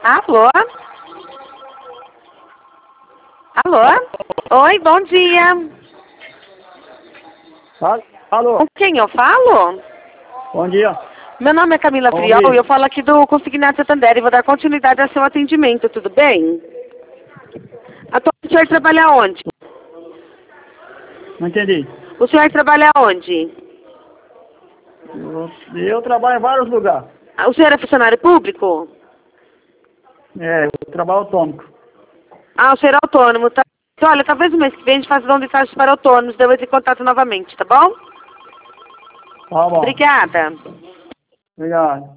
Alô? Alô? Oi, bom dia. Alô, Com quem eu falo? bom dia. Meu nome é Camila Bom Friol dia. e eu falo aqui do Consignado Santander e vou dar continuidade ao seu atendimento, tudo bem? Atualmente o senhor trabalha onde? Não entendi. O senhor trabalha onde? Eu trabalho em vários lugares. O senhor é funcionário público? Eu trabalho autônomo. O senhor é autônomo, tá? Então, olha, talvez no mês que vem a gente faça um estágio para autônomos, daí eu entro em contato novamente, tá bom? Tá bom. Obrigada. Obrigado.